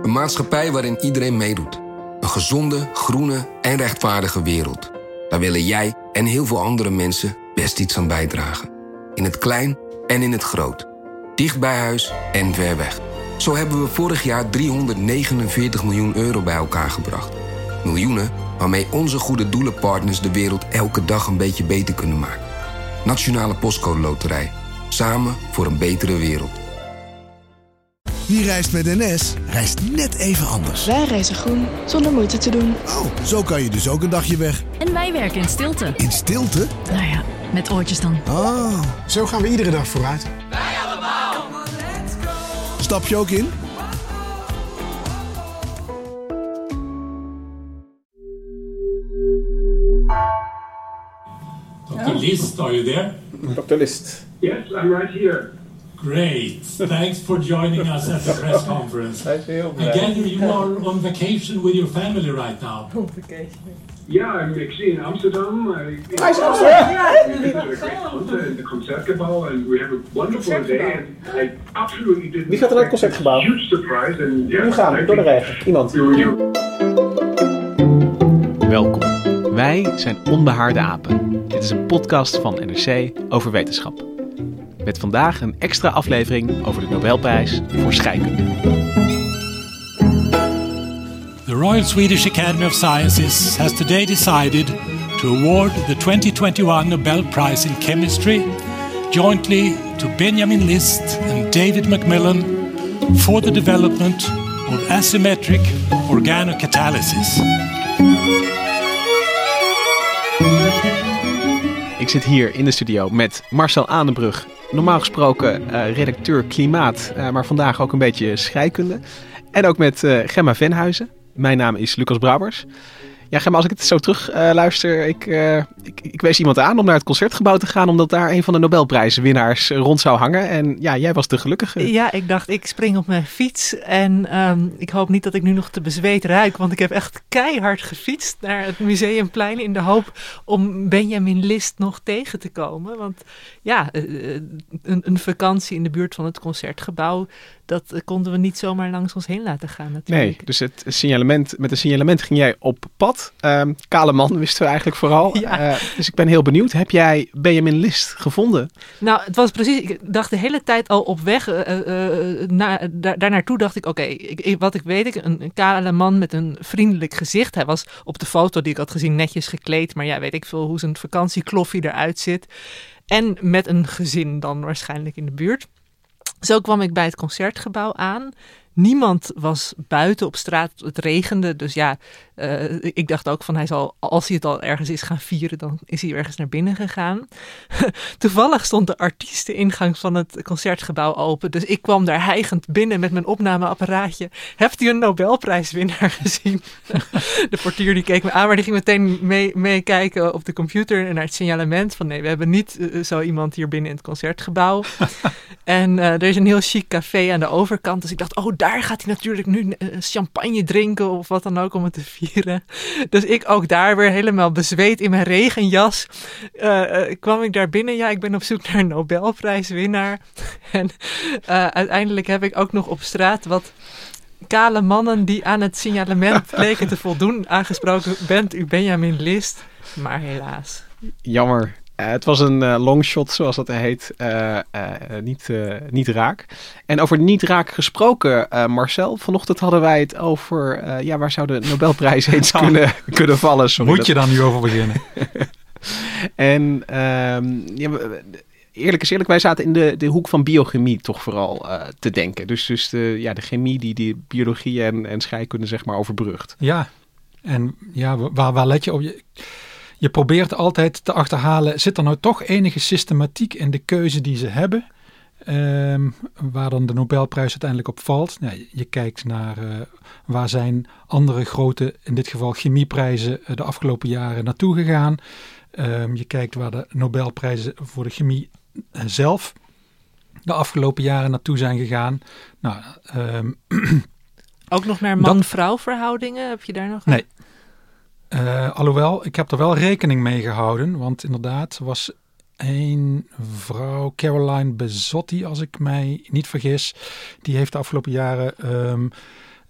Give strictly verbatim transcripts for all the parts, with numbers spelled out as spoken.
Een maatschappij waarin iedereen meedoet. Een gezonde, groene en rechtvaardige wereld. Daar willen jij en heel veel andere mensen best iets aan bijdragen. In het klein en in het groot. Dicht bij huis en ver weg. Zo hebben we vorig jaar driehonderdnegenenveertig miljoen euro bij elkaar gebracht. Miljoenen waarmee onze goede doelenpartners de wereld elke dag een beetje beter kunnen maken. Nationale Postcode Loterij. Samen voor een betere wereld. Wie reist met N S, reist net even anders. Wij reizen groen, zonder moeite te doen. Oh, zo kan je dus ook een dagje weg. En wij werken in stilte. In stilte? Nou ja, met oortjes dan. Oh. Zo gaan we iedere dag vooruit. Wij allemaal. Stap je ook in? Doctor List, are you there? Doctor List. Yes, I'm right here. Great. Thanks for joining us at the press conference. I gather you are on vacation with your family right now. On vacation. Yeah, I'm actually in Amsterdam. I, Hij is Amsterdam. We visited a great concert in the Concertgebouw and we have a wonderful day. And I absolutely didn't. Wie gaat er naar het Concertgebouw? Huge surprise and yeah. Nu gaan we door de regen. Iemand. Welkom. Wij zijn Onbehaarde Apen. Dit is een podcast van N R C over wetenschap. Met vandaag een extra aflevering over de Nobelprijs voor scheikunde. The Royal Swedish Academy of Sciences has today decided to award the twenty twenty-one Nobel Prize in Chemistry jointly to Benjamin List and David Macmillan for the development of asymmetric organocatalysis. Ik zit hier in de studio met Marcel Aanenbrug. Normaal gesproken uh, redacteur klimaat, uh, maar vandaag ook een beetje scheikunde. En ook met uh, Gemma Venhuizen. Mijn naam is Lucas Brabbers. Ja, Gemma, als ik het zo terug uh, luister, ik, uh, ik, ik wees iemand aan om naar het Concertgebouw te gaan, omdat daar een van de Nobelprijswinnaars rond zou hangen. En ja, jij was de gelukkige. Ja, ik dacht, ik spring op mijn fiets en um, ik hoop niet dat ik nu nog te bezweet ruik, want ik heb echt keihard gefietst naar het Museumplein in de hoop om Benjamin List nog tegen te komen. Want ja, uh, een, een vakantie in de buurt van het Concertgebouw, dat uh, konden we niet zomaar langs ons heen laten gaan natuurlijk. Nee, dus het signalement, met een signalement ging jij op pad. Um, kale man wisten we eigenlijk vooral. Ja. Uh, dus ik ben heel benieuwd. Heb jij Benjamin List gevonden? Nou, het was precies. Ik dacht de hele tijd al op weg. Uh, uh, na, daar, daar naartoe dacht ik, oké, okay, wat ik weet, ik, een, een kale man met een vriendelijk gezicht. Hij was op de foto die ik had gezien netjes gekleed. Maar ja, weet ik veel hoe zijn vakantiekloffie eruit zit. En met een gezin dan waarschijnlijk in de buurt. Zo kwam ik bij het Concertgebouw aan. Niemand was buiten op straat, het regende. Dus ja, uh, ik dacht ook van hij zal, als hij het al ergens is gaan vieren, dan is hij ergens naar binnen gegaan. Toevallig stond de artiesteningang van het Concertgebouw open. Dus ik kwam daar hijgend binnen met mijn opnameapparaatje. Hebt u een Nobelprijswinnaar gezien? De portier die keek me aan, maar die ging meteen meekijken mee op de computer en naar het signalement van nee, we hebben niet uh, zo iemand hier binnen in het Concertgebouw. En uh, er is een heel chic café aan de overkant. Dus ik dacht, oh, daar gaat hij natuurlijk nu champagne drinken of wat dan ook om het te vieren. Dus ik ook daar weer helemaal bezweet in mijn regenjas. Uh, uh, kwam ik daar binnen. Ja, ik ben op zoek naar een Nobelprijswinnaar. En uh, uiteindelijk heb ik ook nog op straat wat kale mannen die aan het signalement leken te voldoen aangesproken. Bent u Benjamin List? Maar helaas. Jammer. Uh, het was een uh, longshot, zoals dat heet, uh, uh, niet, uh, niet raak. En over niet raak gesproken, uh, Marcel, vanochtend hadden wij het over, uh, ja, waar zou de Nobelprijs eens nou, kunnen, kunnen vallen? Sorry, moet je dan nu over beginnen? En um, ja, eerlijk is eerlijk, wij zaten in de, de hoek van biochemie toch vooral uh, te denken. Dus, dus de, ja, de chemie die, die biologie en, en scheikunde zeg maar overbrugt. Ja, en ja, waar, waar let je op? Je, je probeert altijd te achterhalen, zit er nou toch enige systematiek in de keuze die ze hebben? Um, waar dan de Nobelprijs uiteindelijk op valt. Ja, je kijkt naar uh, waar zijn andere grote, in dit geval chemieprijzen, uh, de afgelopen jaren naartoe gegaan. Um, je kijkt waar de Nobelprijzen voor de chemie uh, zelf de afgelopen jaren naartoe zijn gegaan. Nou, um, ook nog naar man-vrouw verhoudingen? Heb je daar nog? Nee. Uh, alhoewel, ik heb er wel rekening mee gehouden. Want inderdaad was een vrouw, Caroline Bezzotti, als ik mij niet vergis. Die heeft de afgelopen jaren um,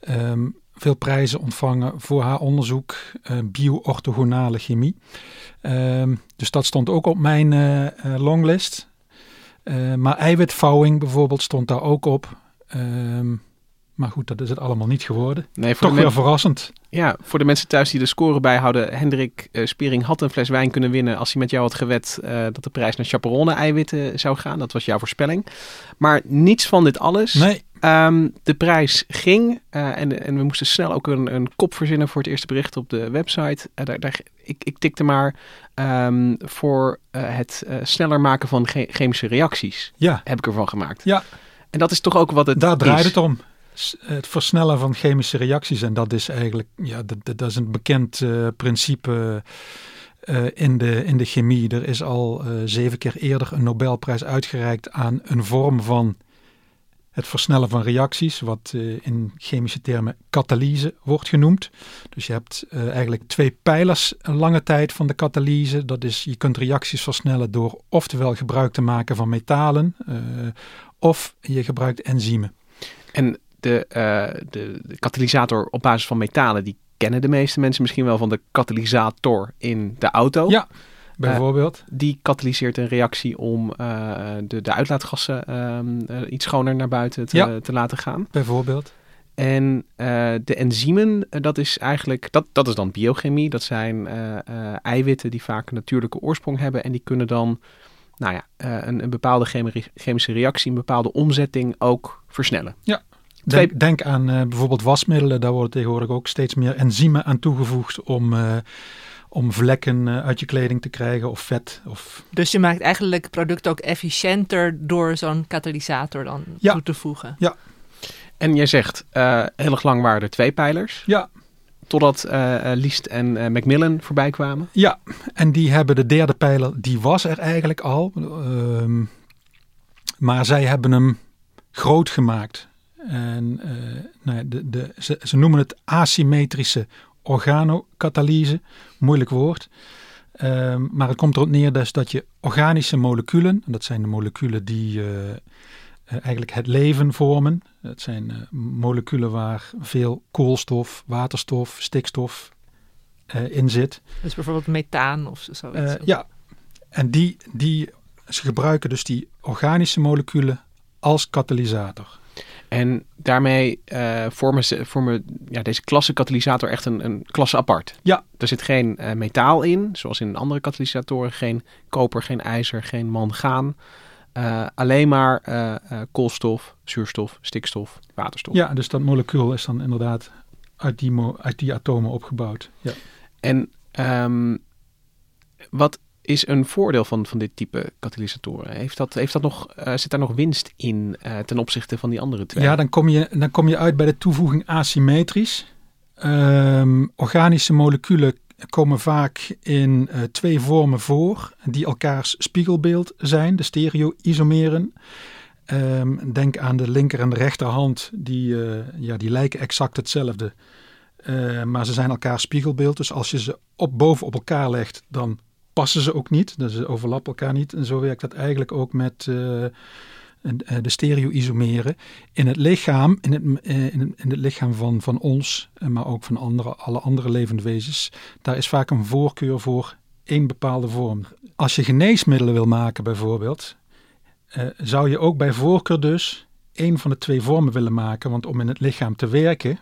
Um, veel prijzen ontvangen voor haar onderzoek uh, bio-orthogonale chemie. Um, dus dat stond ook op mijn uh, uh, longlist. Uh, maar eiwitvouwing bijvoorbeeld stond daar ook op. Um, maar goed, dat is het allemaal niet geworden. Nee, voor Toch weer men... verrassend. Ja, voor de mensen thuis die de score bijhouden. Hendrik uh, Spiering had een fles wijn kunnen winnen als hij met jou had gewet uh, dat de prijs naar Chaperone-eiwitten zou gaan. Dat was jouw voorspelling. Maar niets van dit alles. Nee. Um, de prijs ging uh, en, en we moesten snel ook een, een kop verzinnen voor het eerste bericht op de website. Uh, daar, daar, ik, ik tikte maar um, voor uh, het uh, sneller maken van che- chemische reacties. Ja. Heb ik ervan gemaakt. Ja. En dat is toch ook wat het Daar draait is. het om. Het versnellen van chemische reacties. En dat is eigenlijk, ja, dat, dat is een bekend uh, principe uh, in, de, in de chemie. Er is al uh, zeven keer eerder een Nobelprijs uitgereikt aan een vorm van het versnellen van reacties, wat uh, in chemische termen katalyse wordt genoemd. Dus je hebt uh, eigenlijk twee pijlers een lange tijd van de katalyse. Dat is, je kunt reacties versnellen door oftewel gebruik te maken van metalen, uh, of je gebruikt enzymen. En de, uh, de, de katalysator op basis van metalen, die kennen de meeste mensen misschien wel van de katalysator in de auto. Ja, bijvoorbeeld. Uh, die katalyseert een reactie om uh, de, de uitlaatgassen uh, uh, iets schoner naar buiten te, ja, te laten gaan. Bijvoorbeeld. En uh, de enzymen, uh, dat is eigenlijk, dat, dat is dan biochemie. Dat zijn uh, uh, eiwitten die vaak een natuurlijke oorsprong hebben. En die kunnen dan, nou ja, uh, een, een bepaalde chemi- chemische reactie, een bepaalde omzetting ook versnellen. Ja. Denk, Twee... denk aan uh, bijvoorbeeld wasmiddelen. Daar worden tegenwoordig ook steeds meer enzymen aan toegevoegd om, uh, om vlekken uh, uit je kleding te krijgen of vet. Of... Dus je maakt eigenlijk producten ook efficiënter door zo'n katalysator dan ja. toe te voegen. Ja. En jij zegt, uh, heel erg lang waren er twee pijlers. Ja. Totdat uh, uh, Liest en uh, Macmillan voorbij kwamen. Ja, en die hebben de derde pijler, die was er eigenlijk al. Uh, maar zij hebben hem groot gemaakt. En uh, nou ja, de, de, ze, ze noemen het asymmetrische organokatalyse. Moeilijk woord. Uh, maar het komt erop neer dus dat je organische moleculen, en dat zijn de moleculen die uh, uh, eigenlijk het leven vormen. Dat zijn uh, moleculen waar veel koolstof, waterstof, stikstof uh, in zit. Dus bijvoorbeeld methaan of zoiets. Uh, ja, en die, die, ze gebruiken dus die organische moleculen als katalysator. En daarmee uh, vormen, ze, vormen ja, deze klasse katalysator echt een, een klasse apart. Ja. Er zit geen uh, metaal in, zoals in andere katalysatoren. Geen koper, geen ijzer, geen mangaan. Uh, alleen maar uh, uh, koolstof, zuurstof, stikstof, waterstof. Ja, dus dat molecuul is dan inderdaad uit die, mo- uit die atomen opgebouwd. Ja. En um, wat is een voordeel van, van dit type katalysatoren? Heeft dat, heeft dat nog, uh, zit daar nog winst in uh, ten opzichte van die andere twee? Ja, dan kom je, dan kom je uit bij de toevoeging asymmetrisch. Um, organische moleculen komen vaak in uh, twee vormen voor die elkaars spiegelbeeld zijn, de stereo-isomeren. Um, denk aan de linker en de rechterhand, die, uh, ja, die lijken exact hetzelfde. Uh, maar ze zijn elkaars spiegelbeeld, dus als je ze op, boven op elkaar legt, dan passen ze ook niet, dus ze overlappen elkaar niet. En zo werkt dat eigenlijk ook met uh, de stereo-isomeren. In het lichaam, in het, in het, in het lichaam van, van ons, maar ook van andere, alle andere levende wezens, daar is vaak een voorkeur voor één bepaalde vorm. Als je geneesmiddelen wil maken bijvoorbeeld, uh, zou je ook bij voorkeur dus één van de twee vormen willen maken, want om in het lichaam te werken,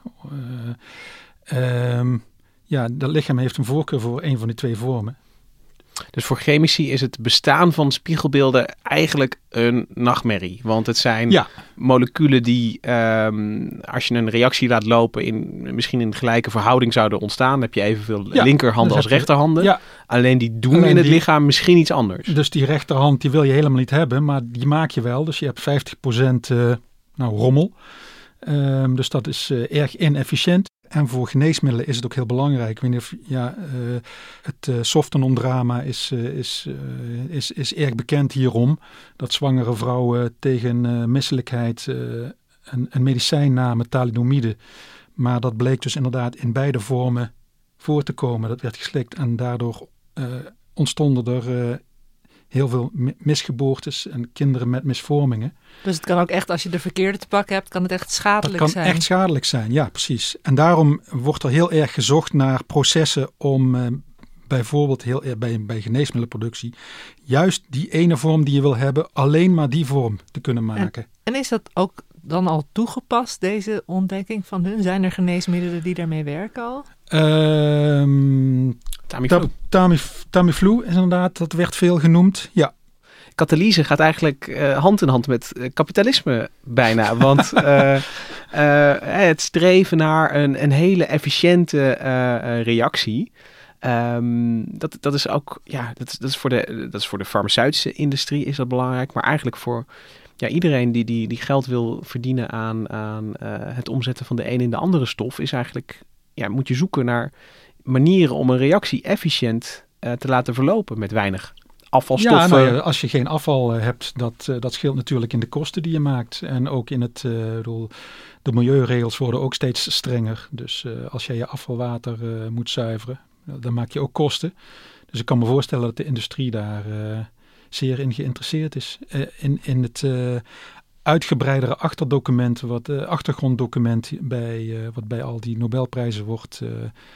uh, um, ja, dat lichaam heeft een voorkeur voor één van die twee vormen. Dus voor chemici is het bestaan van spiegelbeelden eigenlijk een nachtmerrie. Want het zijn ja. moleculen die, um, als je een reactie laat lopen, in, misschien in gelijke verhouding zouden ontstaan. Dan heb je evenveel ja, linkerhanden als rechterhanden. Ja. Alleen die doen Alleen in het die, lichaam misschien iets anders. Dus die rechterhand die wil je helemaal niet hebben, maar die maak je wel. Dus je hebt vijftig procent uh, nou, rommel. Um, dus dat is uh, erg inefficiënt. En voor geneesmiddelen is het ook heel belangrijk. Ik weet niet of, ja, uh, het uh, Softenon-drama is, uh, is, uh, is, is erg bekend hierom. Dat zwangere vrouwen tegen uh, misselijkheid uh, een, een medicijn namen, thalidomide. Maar dat bleek dus inderdaad in beide vormen voor te komen. Dat werd geslikt en daardoor uh, ontstonden er uh, heel veel misgeboortes en kinderen met misvormingen. Dus het kan ook echt, als je de verkeerde te pakken hebt, kan het echt schadelijk zijn. zijn. Dat kan echt schadelijk zijn, ja precies. En daarom wordt er heel erg gezocht naar processen om uh, bijvoorbeeld heel, bij, bij geneesmiddelenproductie juist die ene vorm die je wil hebben, alleen maar die vorm te kunnen maken. En, en is dat ook dan al toegepast, deze ontdekking van hun? Zijn er geneesmiddelen die daarmee werken al? Um, Tamiflu. Tamif, Tamiflu is inderdaad, dat werd veel genoemd, ja. Katalyse gaat eigenlijk uh, hand in hand met uh, kapitalisme bijna. Want uh, uh, het streven naar een, een hele efficiënte uh, uh, reactie. Um, dat, dat is ook, ja, dat is, dat is voor de, dat is voor de farmaceutische industrie is dat belangrijk. Maar eigenlijk voor ja, iedereen die, die, die geld wil verdienen aan, aan uh, het omzetten van de een in de andere stof, is eigenlijk, ja, moet je zoeken naar manieren om een reactie efficiënt uh, te laten verlopen met weinig afvalstoffen. Ja, nou ja, als je geen afval uh, hebt, dat, uh, dat scheelt natuurlijk in de kosten die je maakt. En ook in het, uh, bedoel, de milieuregels worden ook steeds strenger. Dus uh, als jij je afvalwater uh, moet zuiveren, dan maak je ook kosten. Dus ik kan me voorstellen dat de industrie daar uh, zeer in geïnteresseerd is. Uh, in, in het uh, uitgebreidere achterdocument, wat uh, achtergronddocument bij, uh, wat bij al die Nobelprijzen wordt uh,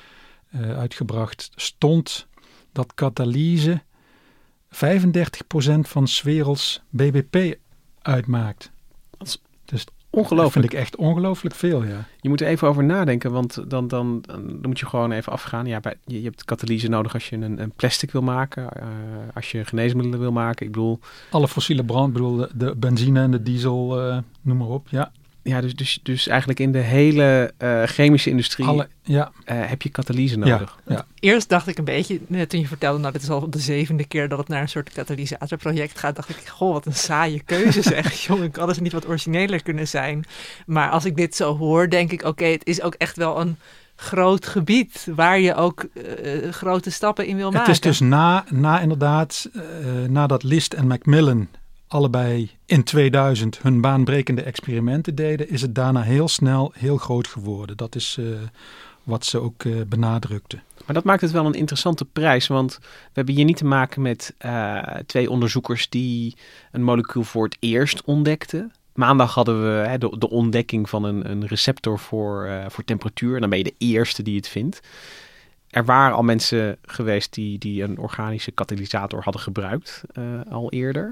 uh, uitgebracht, stond dat katalyse vijfendertig procent van 's werelds B B P uitmaakt. Dat is dus ongelooflijk. Dat vind ik echt ongelooflijk veel, ja. Je moet er even over nadenken, want dan, dan, dan moet je gewoon even afgaan. Ja, bij, je, je hebt katalyse nodig als je een, een plastic wil maken, uh, als je geneesmiddelen wil maken. Ik bedoel, alle fossiele brand, ik bedoel de, de benzine en de diesel, uh, noem maar op, ja. Ja, dus, dus, dus eigenlijk in de hele uh, chemische industrie Alle, ja. uh, heb je katalyse nodig. Ja, ja. Eerst dacht ik een beetje, net toen je vertelde, nou dit is al de zevende keer dat het naar een soort katalysatorproject gaat, dacht ik, goh, wat een saaie keuze zeg. Jongen, kan het niet wat origineler kunnen zijn? Maar als ik dit zo hoor, denk ik, oké, okay, het is ook echt wel een groot gebied waar je ook uh, grote stappen in wil maken. Het is dus na, na inderdaad, uh, nadat List en Macmillan allebei in tweeduizend hun baanbrekende experimenten deden, is het daarna heel snel heel groot geworden. Dat is uh, wat ze ook uh, benadrukten. Maar dat maakt het wel een interessante prijs, want we hebben hier niet te maken met uh, twee onderzoekers die een molecuul voor het eerst ontdekten. Maandag hadden we hè, de, de ontdekking van een, een receptor voor, uh, voor temperatuur. En dan ben je de eerste die het vindt. Er waren al mensen geweest die, die een organische katalysator hadden gebruikt uh, al eerder.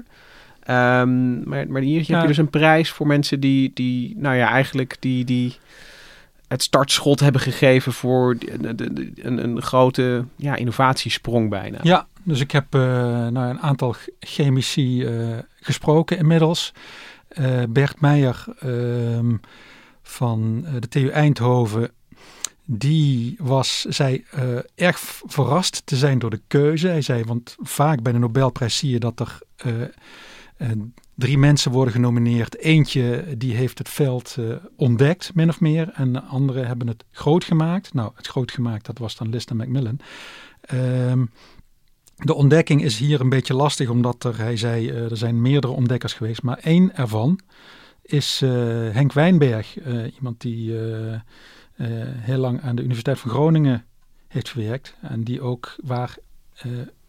Um, maar, maar hier heb ja. je dus een prijs voor mensen die, die nou ja, eigenlijk die, die het startschot hebben gegeven voor de, de, de, een, een grote ja, innovatiesprong bijna. Ja, dus ik heb uh, nou, een aantal chemici uh, gesproken inmiddels. Uh, Bert Meijer uh, van uh, de T U Eindhoven, die was, zei, uh, erg verrast te zijn door de keuze. Hij zei, want vaak bij de Nobelprijs zie je dat er uh, uh, drie mensen worden genomineerd. Eentje die heeft het veld uh, ontdekt, min of meer. En de anderen hebben het groot gemaakt. Nou, het groot gemaakt, dat was dan List en Macmillan. Um, de ontdekking is hier een beetje lastig, omdat er, hij zei, uh, er zijn meerdere ontdekkers geweest. Maar één ervan is uh, Henk Wijnberg. Uh, iemand die uh, uh, heel lang aan de Universiteit van Groningen heeft gewerkt. En die ook waar uh,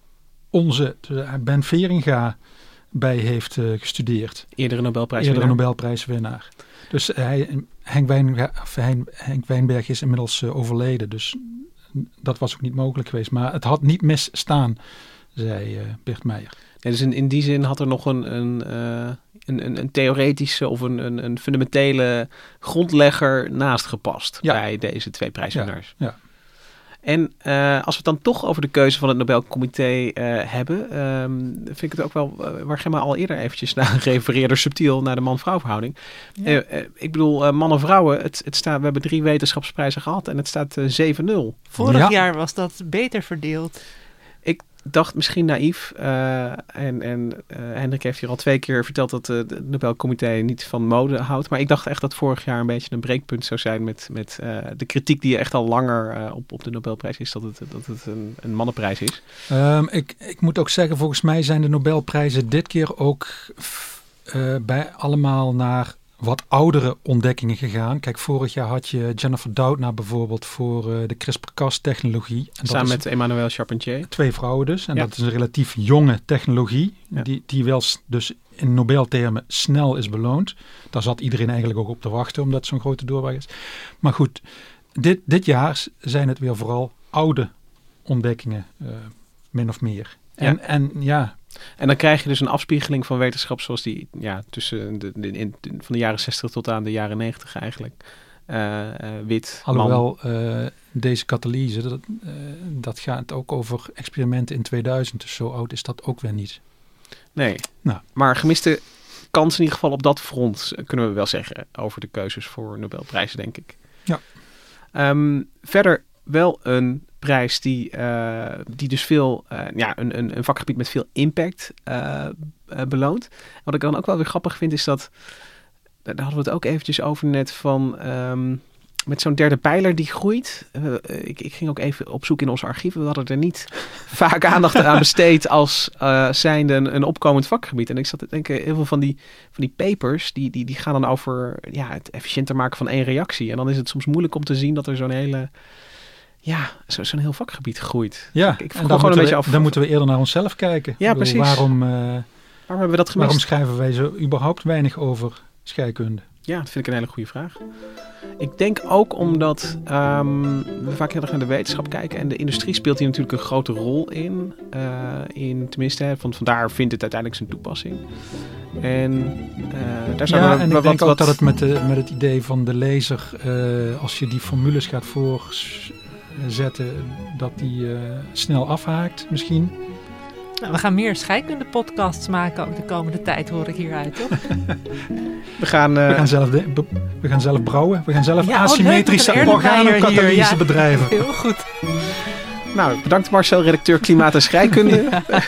onze uh, Ben Veringa bij heeft uh, gestudeerd. Eerdere Nobelprijswinnaar. Eerdere Nobelprijswinnaar. Dus hij, Henk, Wijn, Henk Wijnberg is inmiddels uh, overleden. Dus dat was ook niet mogelijk geweest. Maar het had niet misstaan, zei uh, Bert Meijer. Ja, dus in, in die zin had er nog een, een, uh, een, een, een theoretische of een, een, een fundamentele grondlegger naast gepast ja. bij deze twee prijswinnaars. Ja, ja. En uh, als we het dan toch over de keuze van het Nobelcomité uh, hebben, um, vind ik het ook wel, uh, waar Gemma al eerder eventjes naar refereerde, subtiel naar de man-vrouw verhouding. Ja. Uh, uh, ik bedoel, uh, mannen vrouwen, het, het staat, we hebben drie wetenschapsprijzen gehad en het staat uh, zeven nul. Vorig ja. jaar was dat beter verdeeld. Ik dacht misschien naïef, uh, en, en uh, Hendrik heeft hier al twee keer verteld dat uh, het Nobelcomité niet van mode houdt. Maar ik dacht echt dat vorig jaar een beetje een breekpunt zou zijn met, met uh, de kritiek die echt al langer uh, op, op de Nobelprijs is, dat het, dat het een, een mannenprijs is. Um, ik, ik moet ook zeggen, volgens mij zijn de Nobelprijzen dit keer ook uh, bij allemaal naar wat oudere ontdekkingen gegaan. Kijk, vorig jaar had je Jennifer Doudna bijvoorbeeld voor uh, de CRISPR-Cas technologie. En Samen dat met Emmanuel Charpentier. Twee vrouwen dus. En ja. dat is een relatief jonge technologie. Ja. Die, die wel dus in Nobeltermen snel is beloond. Daar zat iedereen eigenlijk ook op te wachten, omdat het zo'n grote doorbraak is. Maar goed, dit, dit jaar zijn het weer vooral oude ontdekkingen, uh, min of meer. En ja. en ja... En dan krijg je dus een afspiegeling van wetenschap zoals die ja, tussen de, de, in, de, van de jaren zestig tot aan de jaren negentig eigenlijk. Uh, uh, wit, Alhoewel uh, deze katalyse, dat, uh, dat gaat ook over experimenten in tweeduizend. Dus zo oud is dat ook weer niet. Nee, nou. Maar gemiste kans in ieder geval op dat front, kunnen we wel zeggen, over de keuzes voor Nobelprijzen, denk ik. Ja. Um, verder wel een prijs die, uh, die dus veel, uh, ja, een, een, een vakgebied met veel impact uh, uh, beloont. Wat ik dan ook wel weer grappig vind is dat, daar hadden we het ook eventjes over net van, um, met zo'n derde pijler die groeit. Uh, ik, ik ging ook even op zoek in ons archief. We hadden er niet vaak aandacht aan besteed als uh, zijnde een, een opkomend vakgebied. En ik zat te denken, heel veel van die, van die papers, die, die, die gaan dan over ja, het efficiënter maken van één reactie. En dan is het soms moeilijk om te zien dat er zo'n hele... Ja, zo, zo'n heel vakgebied groeit. Ja, ik, ik en dan, gewoon een beetje we, af. dan moeten we eerder naar onszelf kijken. Ja, bedoel, precies. Waarom, uh, waarom hebben we dat gemist? Waarom schrijven wij zo überhaupt weinig over scheikunde? Ja, dat vind ik een hele goede vraag. Ik denk ook omdat um, we vaak heel erg naar de wetenschap kijken. En de industrie speelt hier natuurlijk een grote rol in. Uh, in tenminste, van, vandaar vindt het uiteindelijk zijn toepassing. En uh, daar zou ja, we, en ik wat, denk wat, ook dat het met, de, met het idee van de lezer, uh, als je die formules gaat voorzetten, dat die uh, snel afhaakt misschien. Nou, we gaan meer scheikunde-podcasts maken ook de komende tijd, hoor ik hieruit, toch? we, gaan, uh... we, gaan zelf de, we gaan zelf brouwen. We gaan zelf ja, asymmetrische oh, organokatalyse ja, bedrijven. Heel goed. Nou, bedankt Marcel, redacteur Klimaat en Scheikunde. Ja.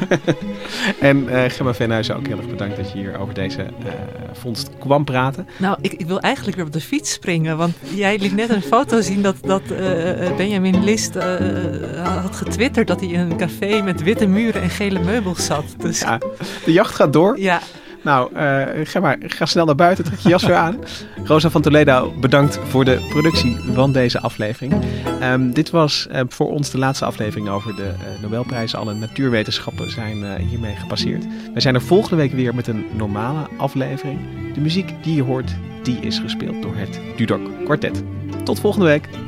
en uh, Gemma Venhuizen ook heel erg bedankt dat je hier over deze uh, vondst kwam praten. Nou, ik, ik wil eigenlijk weer op de fiets springen, want jij liet net een foto zien dat, dat uh, Benjamin List uh, had getwitterd dat hij in een café met witte muren en gele meubels zat. Dus... Ja, de jacht gaat door. Ja. Nou, uh, ga maar, ga snel naar buiten, trek je jas weer aan. Rosa van Toledo, bedankt voor de productie van deze aflevering. Um, dit was uh, voor ons de laatste aflevering over de uh, Nobelprijzen. Alle natuurwetenschappen zijn uh, hiermee gepasseerd. Wij zijn er volgende week weer met een normale aflevering. De muziek die je hoort, die is gespeeld door het Dudok Quartet. Tot volgende week.